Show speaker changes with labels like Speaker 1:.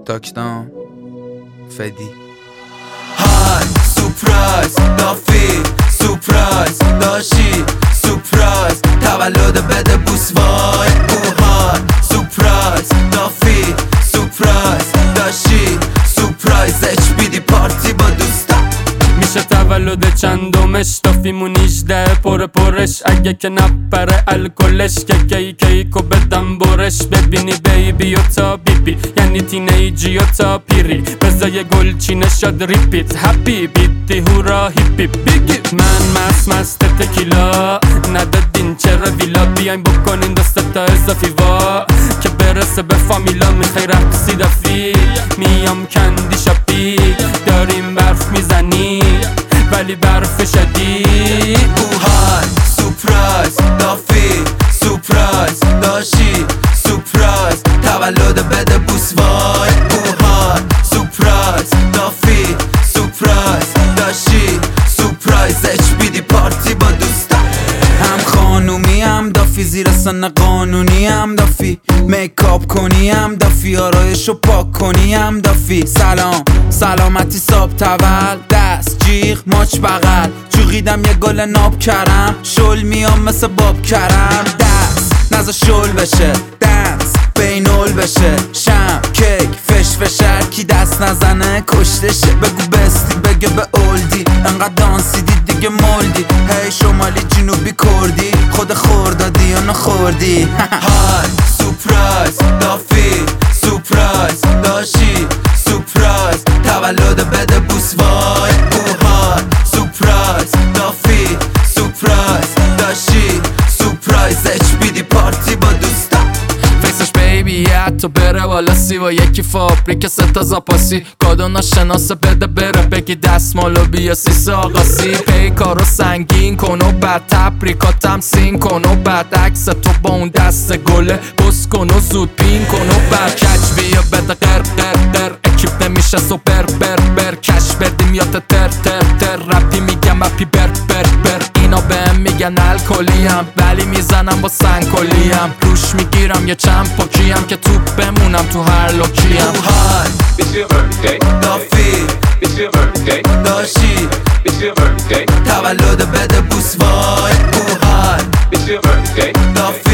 Speaker 1: تاکداون فدی
Speaker 2: های سورپرایز دافی سورپرایز داشی سورپرایز تولد بده بوس وای های سورپرایز دافی سورپرایز داشی سورپرایز HBD پارتی با دوستا
Speaker 3: میشه تولد چندمش دافیمون 18 پرش اگه که نپره الکلش که کیکو بدم برش ببینی بیبی و تا بیبی یعنی تینیجی و تا پیری بزای گل چینش شد ریپیت هپی بیتی هورا هیپی بیگی من مست تکیلا ندادین چرا ویلا بیاین بکنین دست تا اضافی وا که برسه به فامیلا میخوای رقصی دافی میام کندی شاپی داریم برف میزنی ولی برف شدید
Speaker 2: های سورپرایز دافی سورپرایز داشی سورپرایز تولد بده بوس وای های سورپرایز دافی سورپرایز داشی سورپرایز HBD پارتی با دوستا هم خانومی هم دافی زیر سن قانونی هم دافی میکاپ کنی هم دافی آرایشو پاک کنی هم دافی سلامتی صاحب تول دست جیغ ماچ بغل جوغیدم یه گل ناب کرم شل میام مثل باب کرم دست نزا شل بشه دنس بینول بشه شم کیک فش کی دست نزنه کشتشه بگو بستی بگه به اولدی انقدر دانسیدی دیگه مولدی هی شمالی جنوبی کردی خود خوردادی یا نخوردی های سورپرایز دافی سورپرایز داشی سورپرایز تولد بده بوس وای های سورپرایز دافی سورپرایز داشی سورپرایز HBD پارتی با دوستا
Speaker 4: فیسش بیبی حتی بره والا سی و یکی فابریک ستا زاپاسی کادو ناشناسه بده بره بگی دستمالو بیا سیس آقاسی پیکارو سنگین کن و بعد تبریکاتم سین کن و بعد عکس تو با اون دست گله بس کن و زود پین کن و بعد کچ بیا بده قر اکیپ نمیشه سوپر بر کش بدیم یا تر رپی میگم اپی بر اینا بهم میگن الکلیم ولی میزنم با سنگکلیم روش میگیرم یه چند پاکیم که توپ بمونم تو هر لوکیم
Speaker 2: های دافی داشی تولد بده بوس وای های دافی